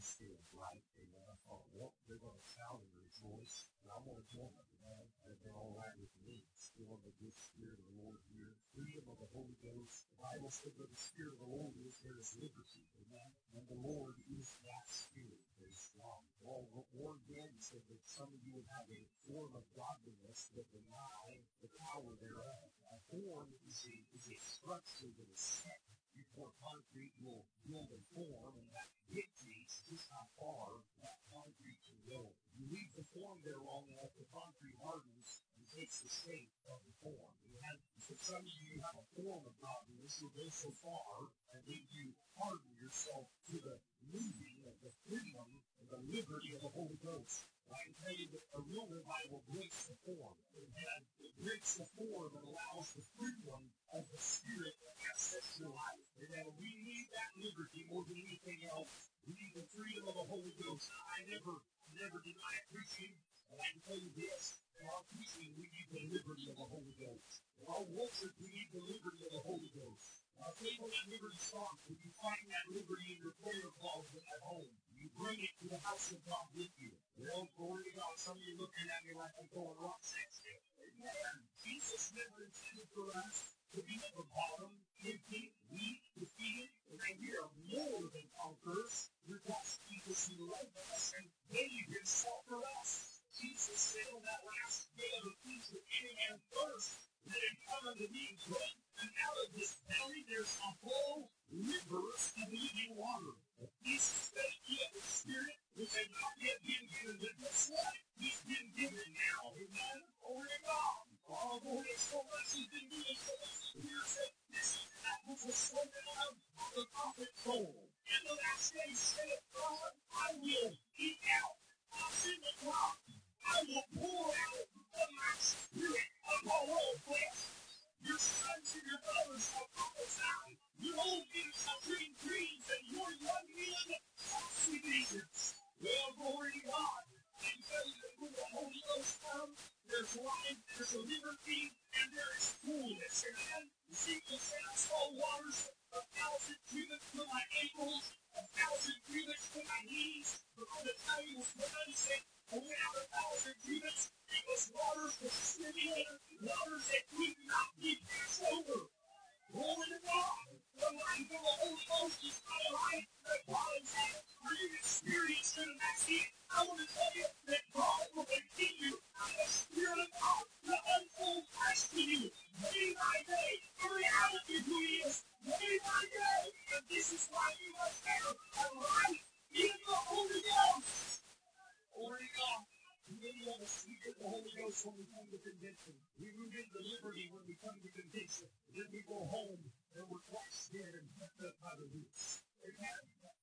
Spirit, right? Amen. I thought, well, they're going to shout and rejoice, and I want to join them, amen. And they're all right with me. Still in the good Spirit of the Lord here. Freedom of the Holy Ghost. The Bible said where the Spirit of the Lord is, there is liberty, amen. And the Lord is that Spirit. Very strong. Well, Lord again said that some of you would have a form of godliness that deny the power thereof. A form is a structure that is set. You pour concrete, you'll build a form, and that dictates just how far that concrete can go. You leave the form there long enough, the concrete hardens and takes the shape of the form. So some of you have a form of godliness, you'll go so far, and then you harden yourself to the moving of the freedom and the liberty of the Holy Ghost. I can tell you that a real revival breaks the form. It breaks the form and allows the freedom of the Spirit to access your life. And we need that liberty more than anything else. We need the freedom of the Holy Ghost. I never deny preaching, but I can tell you this. In our preaching, we need the liberty of the Holy Ghost. In our worship, we need the liberty of the Holy Ghost. Our favorite liberty songs, when you find that liberty in your prayer closet at home, you bring it to the house of God with you. Well, glory to God. Some of you looking at me like I'm going rock sex. Amen. Jesus never intended for us to be at the bottom, empty, weak, defeated, and we are more than conquerors. Because Jesus, He loved us and gave Himself for us. Jesus said on that last day of the feast, if any man thirst, let him come unto me and drink, and out of his belly there shall flow rivers of living water. Jesus said He of the Spirit, which had not yet been given, but guess what? He's been given now. Amen. Glory to God. Oh, Lord, so much He's been given, so much His Spirit said, this is that which was spoken of the prophet Joel. In the last days, saith God, I will eat out in the crop. I will pour out of my Spirit upon all flesh. Your sons and your daughters shall prophesy. Your old men shall dream dreams, and your young men shall see visions. Well, glory to God. I tell you that when the Holy Ghost comes, there's life, there's liberty, and there is fullness. Amen. Ezekiel said, I saw waters 1,000 cubits to my ankles, 1,000 cubits to my knees. But on the time He was done, He said, I went out 1,000 cubits. It was waters that stimulated, waters that could not be passed over. Glory to God. The life of the Holy Ghost is not a life that God has had for you to experience in the next year. I want to tell you that God will continue by the Spirit of God to unfold Christ to you day by day. The reality of who He is day by day. And this is why you must have a life in the Holy Ghost. Glory to God. Many of us, we get the Holy Ghost when we come to conviction. We root into liberty when we come to conviction. Then we go home and we're crushed dead and picked up by the roots. Amen.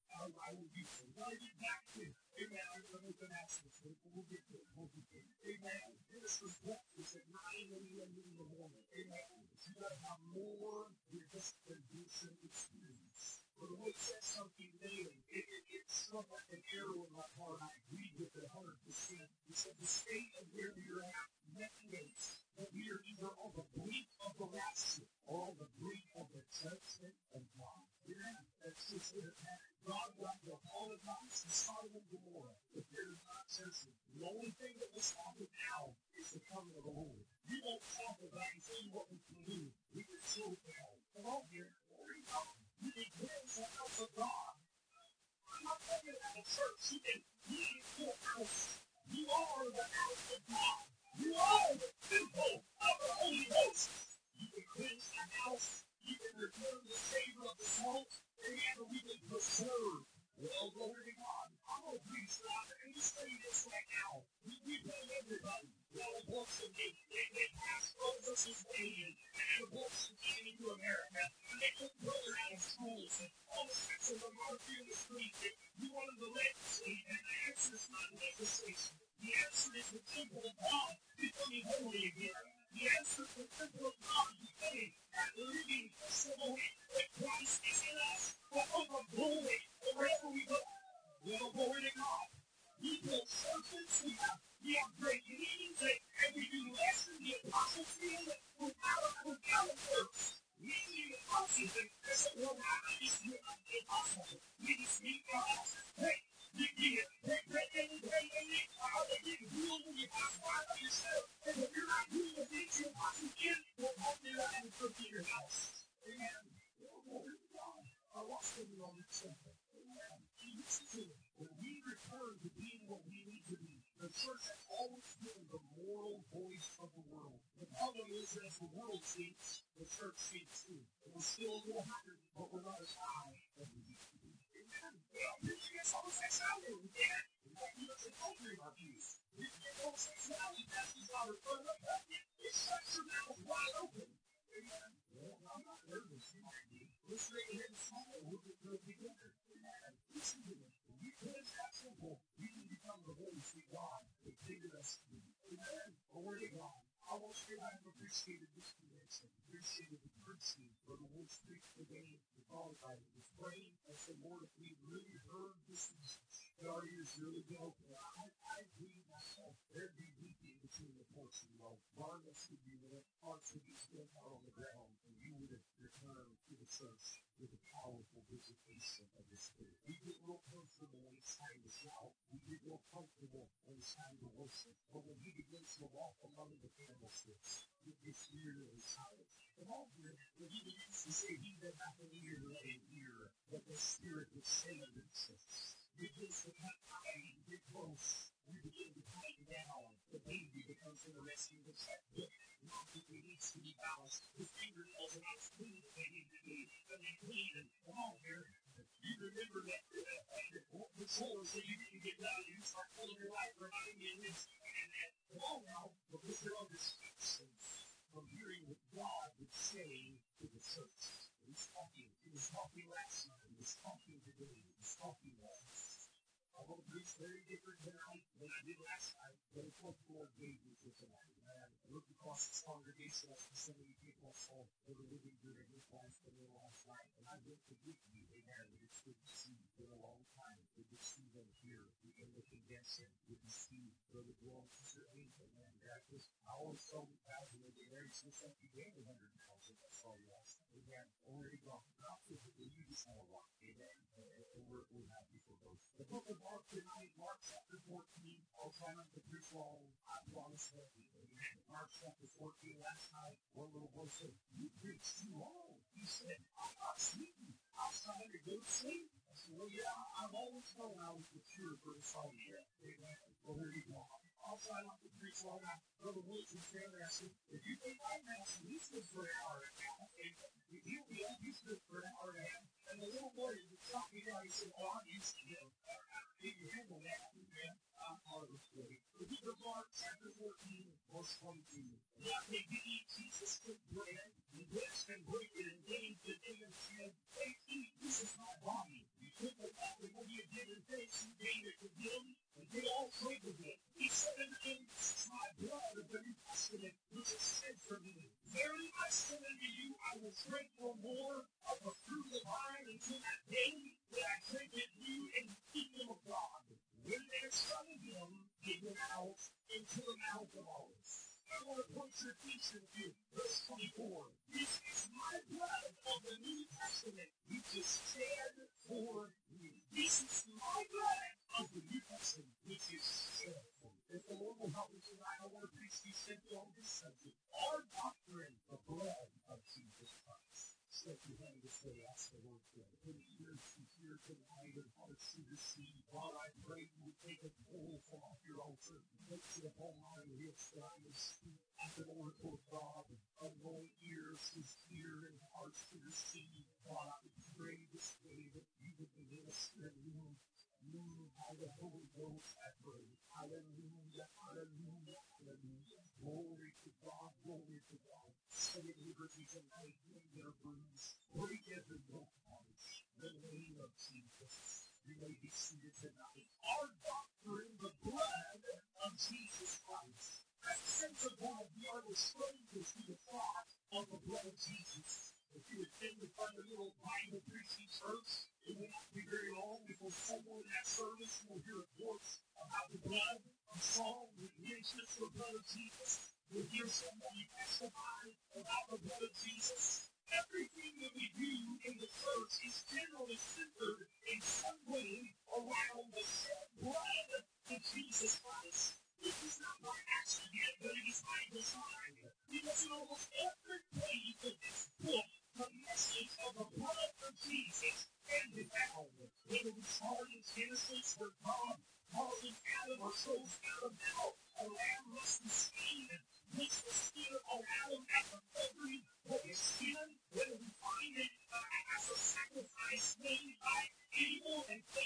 I will be so. When I get back to, amen, I'm going to make an announcement. We'll get there. Amen. Minister's breakfast at 9 a.m. in the morning. Amen. You got to have more than just conviction experience. But the Lord said something daily. It struck like an arrow in my heart. I agreed with it 100%. He said, the state of where you're at mandates that we are either on the brink of the rapture or on the brink of the judgment of God. Yeah, that's just what it happened. God got the Holocaust and Sodom and Gomorrah. But there is not judgment. The only thing that will stop it now is the coming of the Lord. We won't stop it by saying what we can do. We can slow it down. Come on here. Glory to God. You can cleanse the house of God. I'm not talking about a church. You can cleanse your house. You are the house of God. You are the temple of the Holy Ghost. You can cleanse the house. You can return the savor of the salt. And we can preserve. Well, glory to God. I'm going to preach now. And you study this right now. We tell everybody. Well, abortion, they passed Roe versus Wade, and abortion came into America, and they took brothers out of schools, and all the sexual marking in the streets, and you wanted to legislate, and the answer is not legislation. The answer is the temple of God becoming holy again. The answer is the temple of God becoming that living testimony that Christ is in us. sitting on that sofa. Listen to me. When we return to being what we need to be, the church has always been the moral voice of the world. The problem is that as the world speaks, the church speaks too. And we're still a little higher, but we're not as high as we used to be. Amen. Well, preaching against homosexuality, we can't. We don't say culture in our views. Preaching against homosexuality, pastors out of front of us. It shuts your mouth wide open. Amen. Well, I'm not nervous. You might be. Let's make it in small. We'll get real together. Amen. Listen to me. When you put it that simple, you can become the voice that God created us to be. Amen. Glory to God. I want you to have appreciated this convention, appreciated the preaching for the words preached today, because I was praying and said, Lord, if we really heard this message, that our ears really be open. I agree myself. There'd be weeping between the porch and the wall. Garments would be rent, hearts would be spent out on the ground, and you would have returned to the church with a powerful visitation of the Spirit. We get real comfortable when it's time to shout. We get real comfortable when it's time to worship. But when he begins to walk among the candlesticks, it gets weird and silent. Come on, here. When he begins to say, he that hath an ear, let him hear what the Spirit would say unto the church. Begins to cut tight and get close. We begin to tighten down. The baby becomes interesting to check. Logically needs to be balanced. His fingernails are not as clean as they need to be. But they clean. And come on here. You remember that the chores that you didn't get done. You start pulling your life reminding you of this and that. Come on now. Because there are distractions from hearing what God would say to the church. He's talking. He was talking last night. He was talking today. He was talking last. I'm going to preach very different tonight than I did last night, but it's what the Lord gave me for tonight. And I looked across this congregation, I see so many people I saw that were living during this last day last night, and I went to greet you. Amen. It's good to see you. It's been a long time. It's good to see them here in the convention. Good to see Brother Bill and Sister Angel. And I always tell the pastor that they're very successful. You gained 100 pounds since I saw you last night. Amen. Already gone. Not physically, you just want to walk. Amen. And we're happy for both. The book of Mark tonight, Mark chapter 14. I'll try not to preach long. I promise that. Mark chapter 14 last night, one little boy said, you preached too long. He said, I'm not sleeping. I was trying to go to sleep. I said, well, yeah, I've always known I was mature for the song yet. Amen. Well, there you go. I'll try not to preach long. Brother Woods was there, and I said, if you think I'm asking, he's good for an hour and a half. He'll be up, he's good for an hour and a half. And the little boy shot me down. He said, well, I'm used to him. Can you handle that? Amen. I thought it was great. The book of Mark, chapter 14, verse 22. Now they did eat, Jesus took bread, and blessed and broke it, and gave to them and said, take, eat, this is my body. You took the cup, and when you did it, thanks, you gave it to them, and they all drank of it. He said unto them, this is my blood of the New Testament, which is shed for me. Verily I say unto you, I will drink no more of the fruit of the vine until that day that I drink it new in the kingdom of God. When they had sung him, they went out into the Mount of Olives. I want to point your attention to verse 24. This is my blood of the New Testament, which is shed for you. This is my blood of the New Testament, which is shed for you. If the Lord will help me tonight, I want to preach these simply on this subject. Our doctrine, the blood of Jesus Christ. Stretch your hand this way, ask the Lord for it. Put ears to hear tonight and hearts to receive. God, I pray you would take a pull from off your altar and place it upon my lips that I may speak at the oracle of God. Anoint ears to hear and hearts to receive. God, I would pray this day that you would minister and move by the Holy Ghost, I pray. Hallelujah, hallelujah, hallelujah. Glory to God, glory to God. Set at liberty tonight, bring their bruise. Break every yoke bondage. In the name of Jesus. You may be seated tonight. Our doctrine, the blood of Jesus Christ. As a sense of God, we are the strangers to the thought of the blood of Jesus. If you attend the fundamental Bible preaching church, it will not be very long before someone in that service will hear a voice about the blood, a song that mentions the blood of Jesus. You'll hear somebody testify about the blood of Jesus. Everything that we do in the church is generally centered in some way around the shed blood of Jesus Christ. This is not by accident, but it is by design. Because in almost every page of this book, the message of the blood of Jesus and Genesis, where God causes Adam or shows Adam how a lamb must be slain and puts the skin on Adam as a covering for his sin, whether we find it as a sacrifice made by Abel and